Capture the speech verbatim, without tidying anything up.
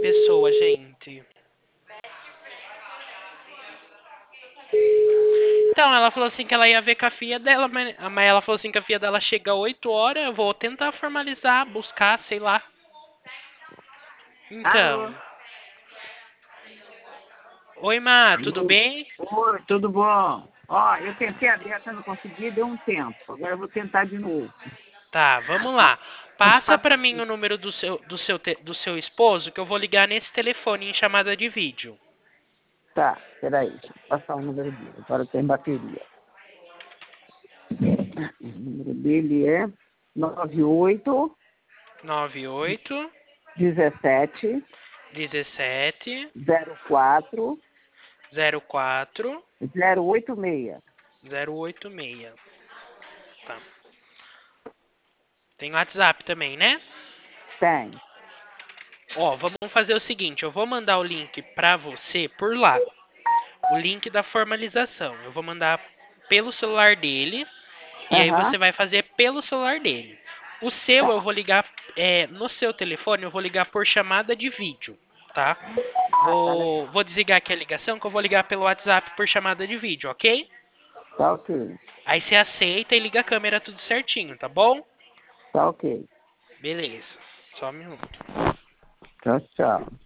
pessoa, gente. Então, ela falou assim que ela ia ver com a filha dela, mas mas ela falou assim que a filha dela chega às oito horas, eu vou tentar formalizar, buscar, sei lá. Então. Alô? Oi, Má, tudo Alô? bem? Oi, tudo bom? Ó, eu tentei a Beta, não consegui, deu um tempo. Agora eu vou tentar de novo. Tá, vamos lá. Passa pra mim o número do seu, do seu, te- do seu esposo que eu vou ligar nesse telefone em chamada de vídeo. Tá, peraí, deixa eu passar o número dele. Agora tem bateria. O número dele é nove oito nove oito dezessete dezessete zero quatro zero quatro zero oito seis. zero oito seis. Tá. Tem WhatsApp também, né? Tem. Ó, vamos fazer o seguinte, eu vou mandar o link pra você por lá. O link da formalização. Eu vou mandar pelo celular dele e aí Aham. você vai fazer pelo celular dele. O seu eu Tá. vou ligar é, no seu telefone, eu vou ligar por chamada de vídeo, tá? Ah, tá Vou, legal. vou desligar aqui a ligação que eu vou ligar pelo WhatsApp por chamada de vídeo, ok? Tá ok. Aí você aceita e liga a câmera tudo certinho, tá bom? Tá ok. Beleza. Só um minuto. Tchau, tchau.